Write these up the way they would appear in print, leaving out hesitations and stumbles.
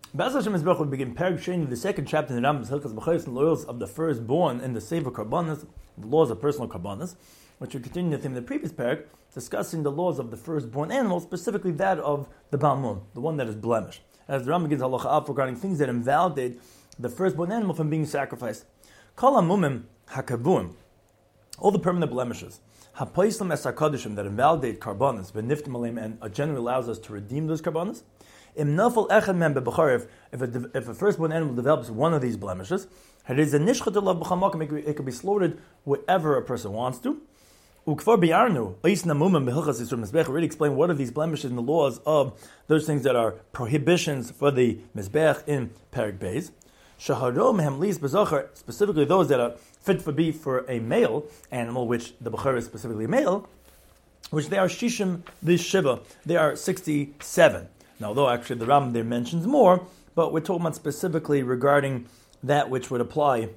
Be'ez Hashem Yisbarach, we begin Perek Sheni, the second chapter in the Rambam's Hilchos B'chayos and Loyals of the firstborn in the Sefer Karbanos, the laws of personal Karbanos, which we continue the theme of the previous Perek, discussing the laws of the firstborn animal, specifically that of the Baal Mum, the one that is blemished. As the Rambam begins Halacha Av regarding things that invalidate the firstborn animal from being sacrificed. Kol HaMumim HaKavuim, all the permanent blemishes, HaPoislim Es HaKadoshim, that invalidate Karbanos, V'niftim Aleim, and generally allows us to redeem those Karbanos. If a firstborn animal develops one of these blemishes, it could be slaughtered wherever a person wants to. Already explain what are these blemishes in the laws of those things that are prohibitions for the Mizbech in Perek Beis. Specifically those that are fit for beef for a male animal, which the Bechor is specifically a male, which they are Shishim V'Shiva, they are 67. Now, although actually the Rambam there mentions more, but we're talking about specifically regarding that which would apply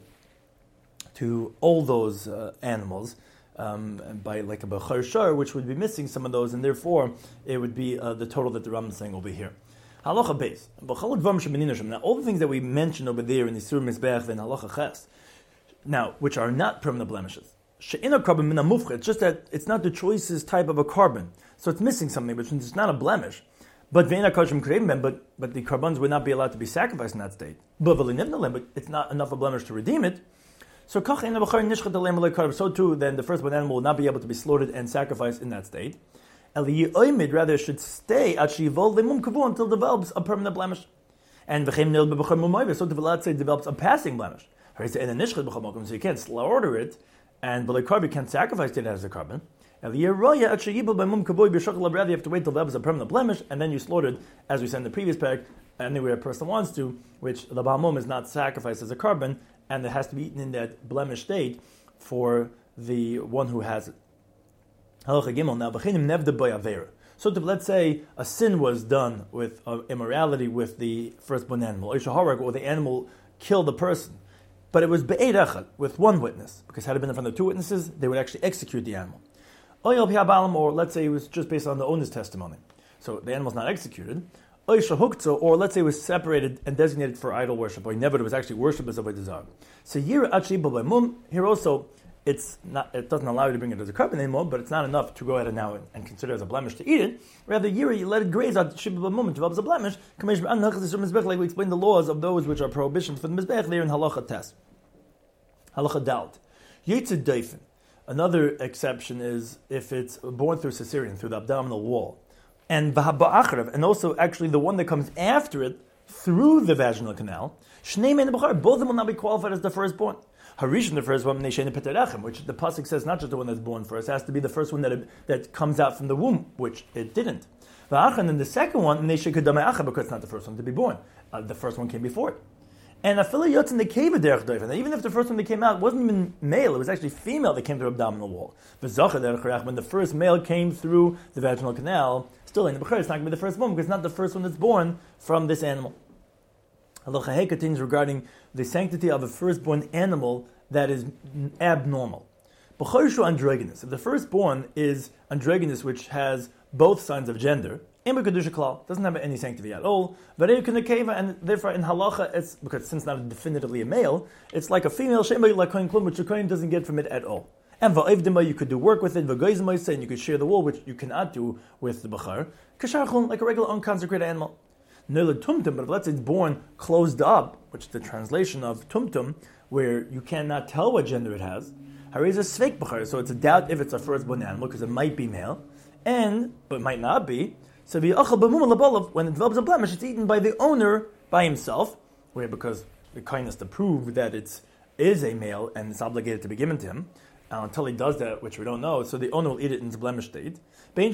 to all those animals, by like a Bechor Shar, which would be missing some of those, and therefore it would be the total that the Rambam is saying over here. Halacha Beis. Now, all the things that we mentioned over there in the Sur Mizbech and Halacha Ches, now, which are not permanent blemishes. It's just that it's not the choicest type of a carbon, so it's missing something, but it's not a blemish. But the carbons would not be allowed to be sacrificed in that state. But it's not enough of a blemish to redeem it. So too, then the firstborn animal will not be able to be slaughtered and sacrificed in that state. Rather, it should stay until it develops a permanent blemish. And so let's say it develops a passing blemish. So you can't slaughter it, and you can't sacrifice it as a carbon. You have to wait till it develops a permanent blemish, and then you slaughtered, as we said in the previous parak, anywhere a person wants to, which the Baal Mum is not sacrificed as a carbon, and it has to be eaten in that blemished state for the one who has it. Halacha Gimel. Now, so let's say a sin was done with immorality with the firstborn animal, or the animal killed the person, but it was be'ed echad, with one witness, because had it been in front of two witnesses, they would actually execute the animal. Or let's say it was just based on the owner's testimony. So the animal's not executed. Or let's say it was separated and designated for idol worship, or never it was actually worshipped as a desire. So here also, it doesn't allow you to bring it as a carbon anymore, but it's not enough to go ahead and now and consider it as a blemish to eat it. Rather, you let it graze out it develops a blemish. Like we explained the laws of those which are prohibitions for the Mizbech there in Halacha Tes. Halacha Dalt. Yitzid Daifen. Another exception is if it's born through cesarean, through the abdominal wall. And also actually the one that comes after it through the vaginal canal. Both of them will not be qualified as the firstborn. Harishon, the first one, which the pasuk says not just the one that's born first, it has to be the first one that comes out from the womb, which it didn't. And then the second one, because it's not the first one to be born. The first one came before it. And affiliates in the cave of Derech Doifen. Even if the first one that came out wasn't even male, it was actually female that came through the abdominal wall. When the first male came through the vaginal canal, still in the Bechor, it's not going to be the first one because it's not the first one that's born from this animal. Halacha Hey continues regarding the sanctity of a firstborn animal that is abnormal. Bechor Shu androgynous. If the firstborn is androgynous, which has both signs of gender, doesn't have any sanctity at all. And therefore in halacha, it's because since not definitively a male, it's like a female, which the kohen doesn't get from it at all. And you could do work with it, and you could share the wool, which you cannot do with the bechor. Like a regular unconsecrated animal. But if let's say it's born closed up, which is the translation of tumtum, where you cannot tell what gender it has, so it's a doubt if it's a firstborn animal, because it might be male, but might not be. So when it develops a blemish, it's eaten by the owner by himself, because the kindness to prove that it is a male and it's obligated to be given to him. Until he does that, which we don't know, so the owner will eat it in its blemished state. Whether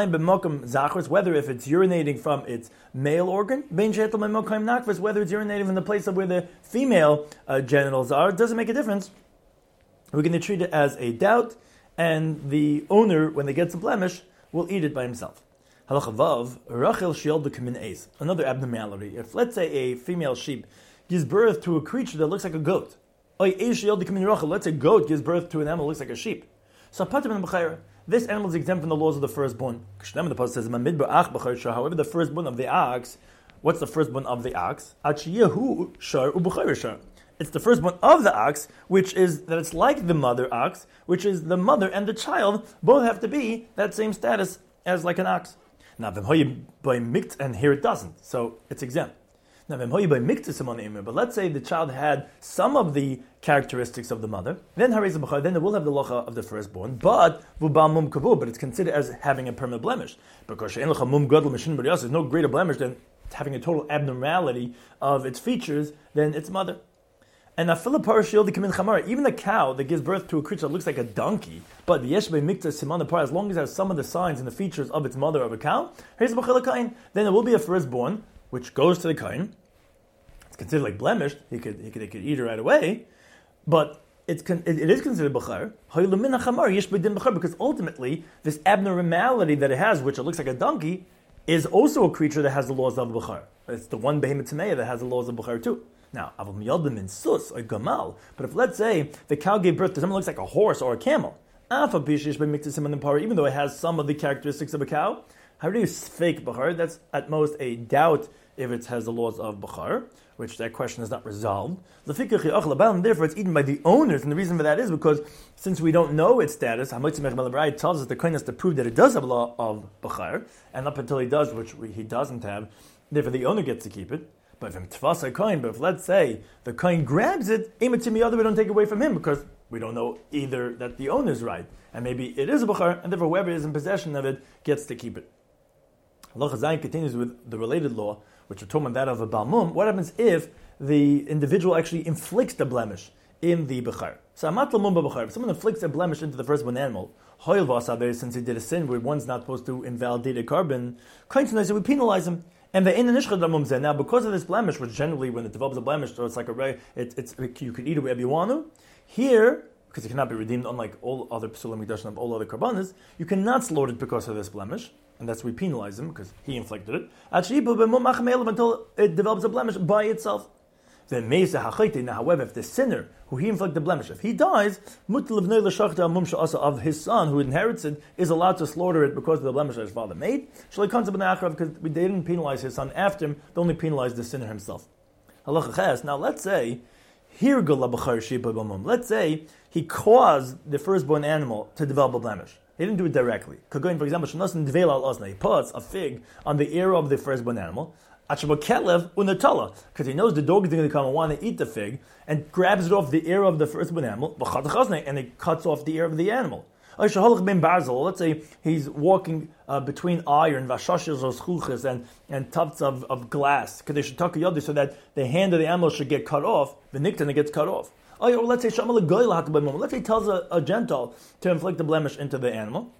if it's urinating from its male organ, whether it's urinating from the place of where the female genitals are, it doesn't make a difference. We're going to treat it as a doubt, and the owner, when they get a blemish, will eat it by himself. Halacha Vav, Rachel Shieldu Kamin Eis. Another abnormality. If, let's say, a female sheep gives birth to a creature that looks like a goat, let's say a goat gives birth to an animal that looks like a sheep. So this animal is exempt from the laws of the firstborn. The pasuk says, however, the firstborn of the ox, What's the firstborn of the ox? Achiyehu shar u'buchayr shar. It's the firstborn of the ox, which is that it's like the mother ox, which is the mother and the child both have to be that same status as like an ox. Now, and here it doesn't, so it's exempt. Now, but let's say the child had some of the characteristics of the mother, then it will have the locha of the firstborn, but it's considered as having a permanent blemish. Because there's no greater blemish than having a total abnormality of its features than its mother. And even a cow that gives birth to a creature that looks like a donkey, but as long as it has some of the signs and the features of its mother of a cow, then it will be a firstborn, which goes to the kain. It's considered like blemished. He could eat her right away, but it is considered b'char. Because ultimately, this abnormality that it has, which it looks like a donkey, is also a creature that has the laws of b'char. It's the one behemoth tameya that has the laws of b'char too. Now, aval miyadim in sus or gamal. But if, let's say, the cow gave birth to someone that looks like a horse or a camel, even though it has some of the characteristics of a cow, how do you fake b'char? That's at most a doubt if it has the laws of b'char, which that question is not resolved. Therefore, it's eaten by the owners, and the reason for that is because since we don't know its status, Hamotzim tells us the kohen has to prove that it does have a law of b'char, and up until he does, which he doesn't have, therefore the owner gets to keep it. But if let's say the kohen grabs it, we don't take away from him because we don't know either that the owner is right, and maybe it is a b'char, and therefore whoever is in possession of it gets to keep it. Allah Chazayin continues with the related law, which are talking about that of a balmum. What happens if the individual actually inflicts the blemish in the b'char? So if someone inflicts a blemish into the firstborn animal, since he did a sin where one's not supposed to invalidate a carbon, we penalize him. And now, because of this blemish, which generally, when it develops a blemish, so it's like you could eat it wherever you want to. Here, because it cannot be redeemed, unlike all other psulim mikdash and all other karbanas, you cannot slaughter it because of this blemish, and that's we penalize him because he inflicted it. Until it develops a blemish by itself. Then now, however, if the sinner who he inflicted the blemish, if he dies, of his son who inherits it is allowed to slaughter it because of the blemish that his father made. Because they didn't penalize his son after him, they only penalized the sinner himself. Now let's say let's say he caused the firstborn animal to develop a blemish. He didn't do it directly. For example, he puts a fig on the ear of the firstborn animal, because he knows the dog is going to come and want to eat the fig, and grabs it off the ear of the firstborn animal, and it cuts off the ear of the animal. Let's say he's walking between iron, and tufts of glass, so that the hand of the animal should get cut off, and it gets cut off. Or let's say he tells a Gentile to inflict a blemish into the animal.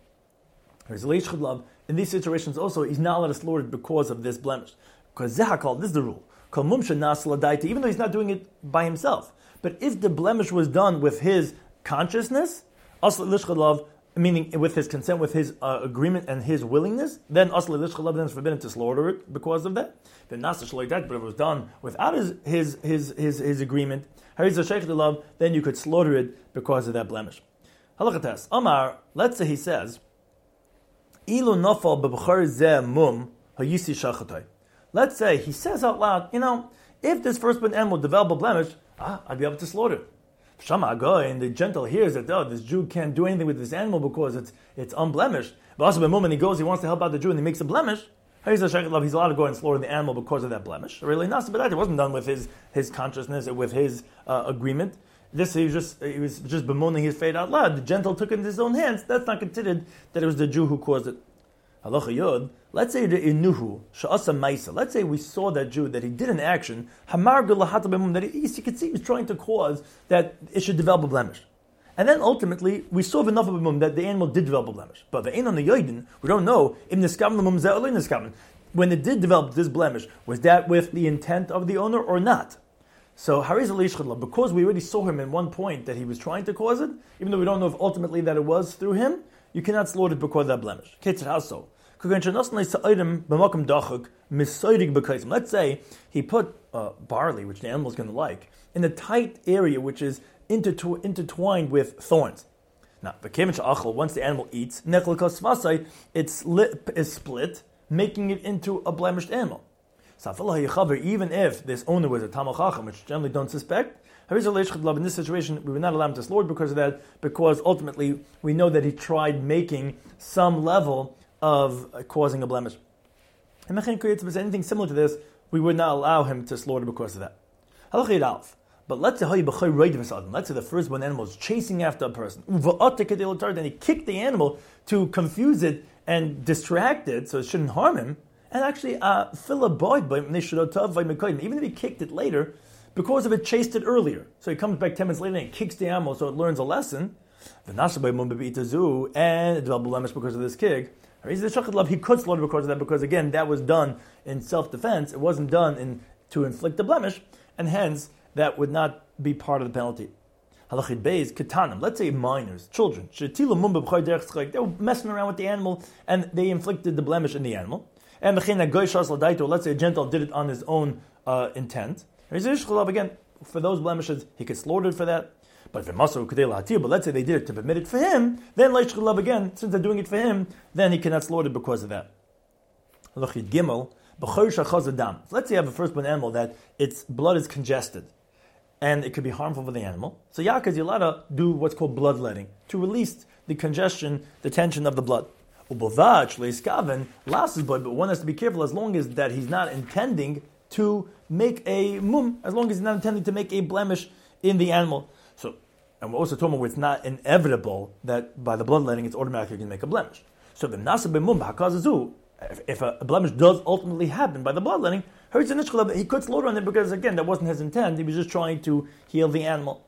In these situations also, he's not allowed to slaughter it because of this blemish. Because this is the rule. Even though he's not doing it by himself. But if the blemish was done with his consciousness, meaning with his consent, with his agreement and his willingness, then it's forbidden to slaughter it because of that. Then but if it was done without his agreement, then you could slaughter it because of that blemish. Amar, let's say he says, let's say he says out loud, if this firstborn animal develop a blemish, I'd be able to slaughter it. And the gentle hears that this Jew can't do anything with this animal because it's unblemished. But also the moment he wants to help out the Jew and he makes a blemish, he's allowed to go and slaughter the animal because of that blemish. Really, it wasn't done with his consciousness, with his agreement. He was just bemoaning his fate out loud. The gentle took it into his own hands. That's not considered that it was the Jew who caused it. Halacha Yod, let's say the Inuhu, Sha'asa Maisa, let's say we saw that Jew, that he did an action, that you could see he was trying to cause that it should develop a blemish. And then ultimately, we saw enough of a that the animal did develop a blemish. But the Ein on the Yoidin, we don't know, when it did develop this blemish, was that with the intent of the owner or not? So, because we already saw him in one point that he was trying to cause it, even though we don't know if ultimately that it was through him, you cannot slaughter it because of that blemish. Let's say he put barley, which the animal is going to like, in a tight area which is intertwined with thorns. Now, once the animal eats, its lip is split, making it into a blemished animal. Even if this owner was a Talmid Chacham, which generally don't suspect, in this situation, we would not allow him to slaughter because of that, because ultimately we know that he tried making some level of causing a blemish. And anything similar to this, we would not allow him to slaughter because of that. But let's say the firstborn animal is chasing after a person, and he kicked the animal to confuse it and distract it so it shouldn't harm him. And actually, even if he kicked it later, because of it chased it earlier. So he comes back 10 minutes later and kicks the animal so it learns a lesson. And it developed blemish because of this kick. He could slaughter because of that, because again, that was done in self-defense. It wasn't done to inflict a blemish, and hence, that would not be part of the penalty. Halachid Beis, Ketanim, let's say minors, children. They were messing around with the animal, and they inflicted the blemish in the animal. And let's say a Gentile did it on his own intent. Again, for those blemishes, he could slaughter for that. But if let's say they did it to permit it for him, then again, since they're doing it for him, then he cannot slaughter because of that. Gimel, let's say you have a firstborn animal that its blood is congested, and it could be harmful for the animal. So Yaakov, you're allowed to do what's called bloodletting, to release the congestion, the tension of the blood. But one has to be careful as long as that he's not intending to make a mum, as long as he's not intending to make a blemish in the animal. So, and we're also talking about it's not inevitable that by the bloodletting it's automatically going to make a blemish. So if a blemish does ultimately happen by the bloodletting, he could slaughter on it because again that wasn't his intent. He was just trying to heal the animal.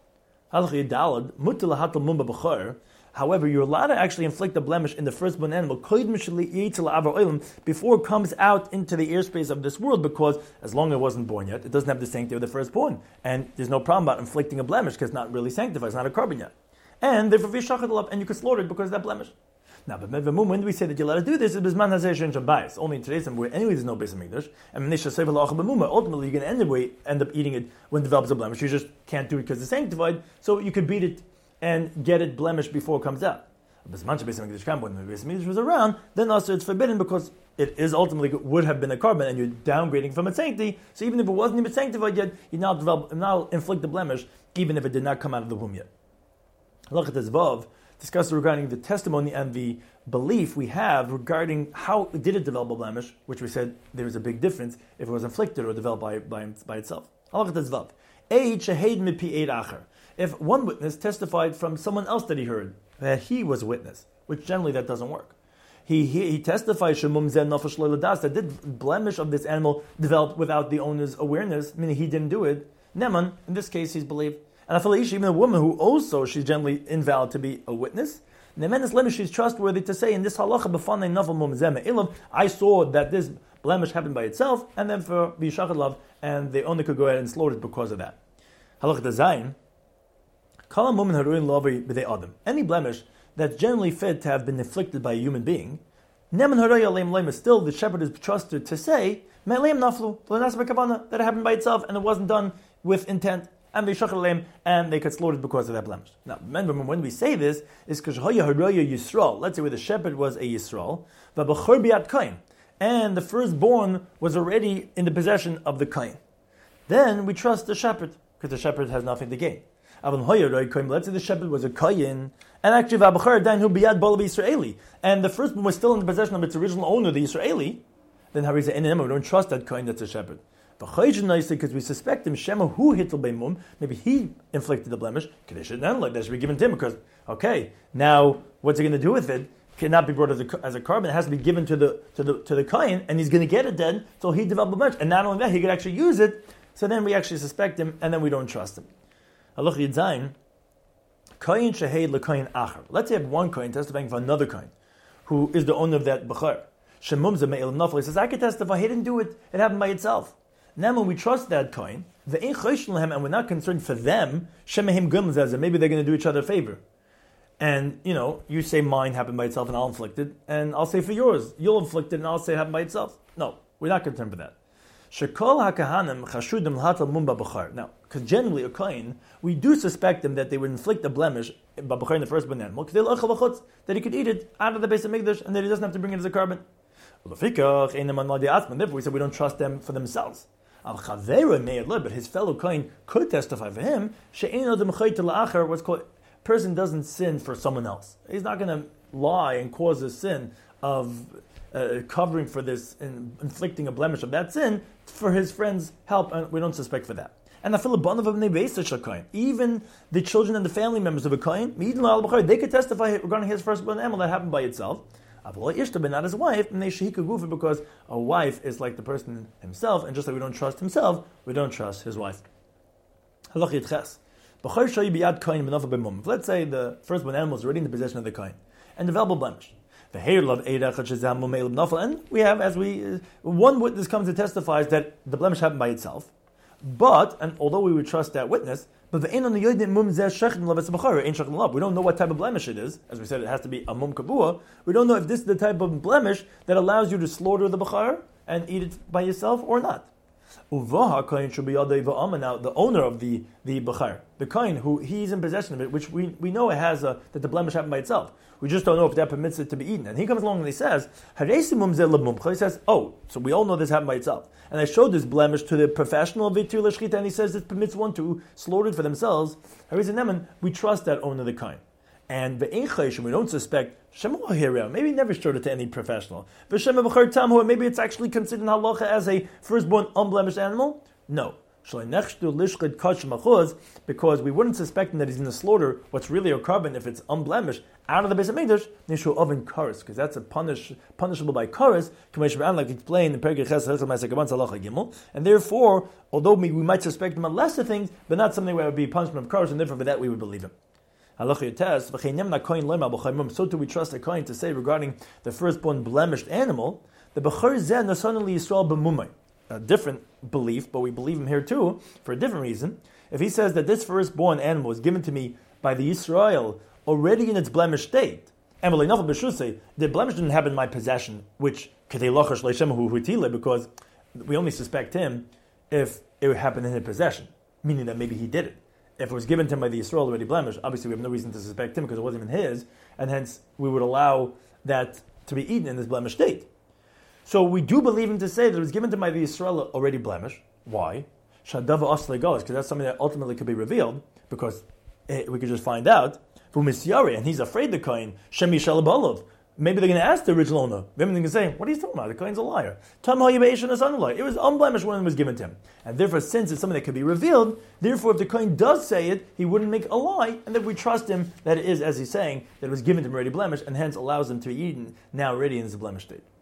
However, you're allowed to actually inflict a blemish in the firstborn animal before it comes out into the airspace of this world, because as long as it wasn't born yet, it doesn't have the sanctity of the firstborn. And there's no problem about inflicting a blemish because it's not really sanctified, it's not a carbon yet. And therefore, and you could slaughter it because of that blemish. Now, but when do we say that you're allowed to do this? It's Bisman Hazeh Shein Sham Bayis. Only in today's time where anyway there's no Beis Hamikdash. And ultimately you're going to end up eating it when it develops a blemish. You just can't do it because it's sanctified, so you could beat it and get it blemished before it comes out. When the Beis Hamikdash was around, then also it's forbidden because it is ultimately would have been a carbon and you're downgrading from its sanctity. So even if it wasn't even sanctified yet, you now inflict the blemish even if it did not come out of the womb yet. Halachat Vav discussed regarding the testimony and the belief we have regarding how did it develop a blemish, which we said there is a big difference if it was inflicted or developed by itself. If one witness testified from someone else that he heard, that he was a witness, which generally that doesn't work. He testified that did blemish of this animal developed without the owner's awareness, meaning he didn't do it. Neman, in this case, he's believed. And even a woman who also, she's generally invalid to be a witness. She's trustworthy to say in this halacha, I saw that this blemish happened by itself, and then for B'Yishachad Lav, and the owner could go ahead and slaughter it because of that. Halacha Zayin, any blemish that's generally fit to have been inflicted by a human being, still the shepherd is trusted to say that it happened by itself and it wasn't done with intent. And they could slaughter it because of that blemish. Now, remember, when we say this, is because let's say where the shepherd was a Yisrael, and the firstborn was already in the possession of the Kain. Then we trust the shepherd, because the shepherd has nothing to gain. Let's say the shepherd was a Kain, and actually, and the firstborn was still in the possession of its original owner, the Israeli, then how we say, we don't trust that Kain that's a shepherd. Because we suspect him, Shema who hitl beimum, maybe he inflicted the blemish. That should be given to him because, okay, now what's he going to do with it? Cannot be brought as a carbon. It has to be given to the kohen, and he's going to get it then. So he developed a blemish, and not only that, he could actually use it. So then we actually suspect him, and then we don't trust him. Halach Yidzayin, kohen shehed lekohen acher. Let's say you have one kohen testifying for another kohen, who is the owner of that bechor. Shemum ze me'elam nafel. He says, I can testify. He didn't do it. It happened by itself. Now when we trust that coin, and we're not concerned for them, maybe they're going to do each other a favor. And, you say mine happened by itself and I'll inflict it, and I'll say for yours, you'll inflict it and I'll say it happened by itself. No, we're not concerned for that. Now, because generally a coin, we do suspect them that they would inflict a blemish in the firstborn animal, that he could eat it out of the Beis Hamikdash and that he doesn't have to bring it as a carbon. Therefore, we said we don't trust them for themselves. But his fellow Kohen could testify for him. What's called person doesn't sin for someone else. He's not going to lie and cause a sin of covering for this and inflicting a blemish of that sin for his friend's help, and we don't suspect for that. And even the children and the family members of a Kohen, they could testify regarding his firstborn animal that happened by itself. But not his wife, because a wife is like the person himself, and just like we don't trust himself, we don't trust his wife. Let's say the firstborn animal is already in the possession of the Kohen and develop a blemish. And we have, one witness comes and testifies that the blemish happened by itself. And although we would trust that witness, we don't know what type of blemish it is. As we said, it has to be a mum kabua. We don't know if this is the type of blemish that allows you to slaughter the bachar and eat it by yourself or not. Now, the owner of the bachar, the kohen, who he's in possession of it, which we know it has that the blemish happened by itself. We just don't know if that permits it to be eaten. And he comes along and he says, he says, oh, so we all know this happened by itself. And I showed this blemish to the professional of Vitur L'Shchita, and he says it permits one to slaughter it for themselves. We trust that owner of the kohen. And we don't suspect, maybe he never showed it to any professional. Maybe it's actually considered in halacha as a firstborn unblemished animal. No. Because we wouldn't suspect him that he's going to slaughter what's really a carbon if it's unblemished out of the Beis HaMikdash, nishu oven kares, because that's a punishable by kares, like explained in Perkei Ches Halacha Gimel. And therefore, although we might suspect him of lesser things, but not something where it would be punishment of kares, and therefore for that we would believe him. So do we trust a kohen to say regarding the firstborn blemished animal, the bechor zeh nasan li Yisrael b'mumay. A different belief, but we believe him here too, for a different reason. If he says that this firstborn animal was given to me by the Yisrael already in its blemished state, and the blemish didn't happen in my possession, which because we only suspect him if it happened in his possession, meaning that maybe he did it. If it was given to him by the Yisrael already blemished, obviously we have no reason to suspect him because it wasn't even his, and hence we would allow that to be eaten in this blemished state. So we do believe him to say that it was given to him by the Yisrael already blemished. Why? Because that's something that ultimately could be revealed, because we could just find out. And he's afraid the kohen, maybe they're going to ask the original owner. They're going to say, what are you talking about? The kohen's a liar. It was unblemished when it was given to him. And therefore, since it's something that could be revealed, therefore if the kohen does say it, he wouldn't make a lie, and that we trust him that it is, as he's saying, that it was given to him already blemished, and hence allows him to be eaten now already in his blemished state.